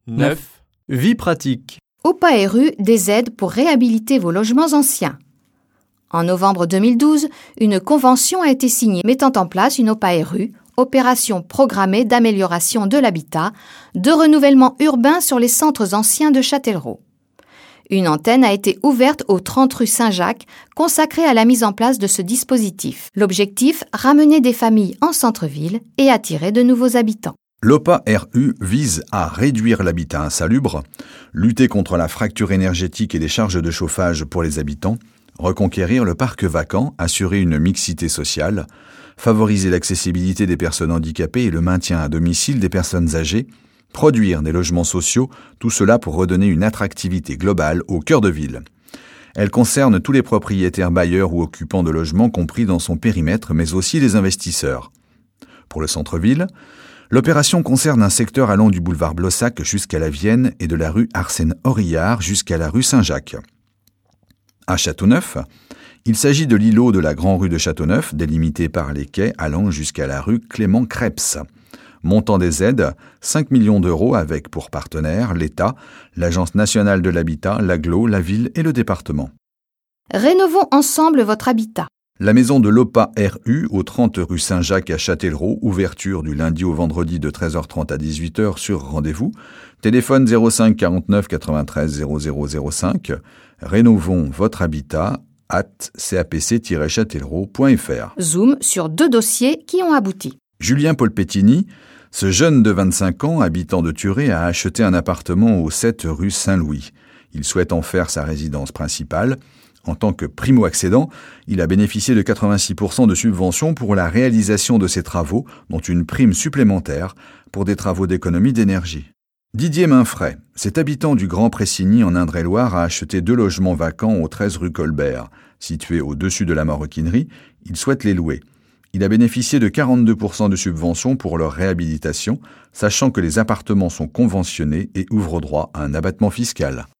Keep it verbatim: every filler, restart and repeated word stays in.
neuf. Vie pratique. O P A R U, des aides pour réhabiliter vos logements anciens. En novembre deux mille douze, une convention a été signée mettant en place une O P A R U, opération programmée d'amélioration de l'habitat, de renouvellement urbain sur les centres anciens de Châtellerault. Une antenne a été ouverte au trente rue Saint-Jacques, consacrée à la mise en place de ce dispositif. L'objectif, ramener des familles en centre-ville et attirer de nouveaux habitants. L'O P A R U vise à réduire l'habitat insalubre, lutter contre la fracture énergétique et les charges de chauffage pour les habitants, reconquérir le parc vacant, assurer une mixité sociale, favoriser l'accessibilité des personnes handicapées et le maintien à domicile des personnes âgées, produire des logements sociaux, tout cela pour redonner une attractivité globale au cœur de ville. Elle concerne tous les propriétaires bailleurs ou occupants de logements compris dans son périmètre, mais aussi les investisseurs. Pour le centre-ville, l'opération concerne un secteur allant du boulevard Blossac jusqu'à la Vienne et de la rue Arsène-Orillard jusqu'à la rue Saint-Jacques. À Châteauneuf, il s'agit de l'îlot de la Grande Rue de Châteauneuf, délimité par les quais allant jusqu'à la rue Clément-Crepes. Montant des aides, cinq millions d'euros avec pour partenaires l'État, l'Agence nationale de l'habitat, l'A G L O, la ville et le département. Rénovons ensemble votre habitat. La maison de l'O P A R U au trente rue Saint-Jacques à Châtellerault, ouverture du lundi au vendredi de treize heures trente à dix-huit heures sur rendez-vous. Téléphone zéro cinq quarante-neuf quatre-vingt-treize zéro zéro zéro cinq. Rénovons votre habitat at capc-châtellerault point fr. Zoom sur deux dossiers qui ont abouti. Julien Polpettini, ce jeune de vingt-cinq ans, habitant de Thuré, a acheté un appartement au sept rue Saint-Louis. Il souhaite en faire sa résidence principale. En tant que primo-accédant, il a bénéficié de quatre-vingt-six pour cent de subventions pour la réalisation de ses travaux, dont une prime supplémentaire pour des travaux d'économie d'énergie. Didier Mainfray, cet habitant du Grand Pressigny en Indre-et-Loire, a acheté deux logements vacants au treize rue Colbert. Situés au-dessus de la maroquinerie, il souhaite les louer. Il a bénéficié de quarante-deux pour cent de subventions pour leur réhabilitation, sachant que les appartements sont conventionnés et ouvrent droit à un abattement fiscal.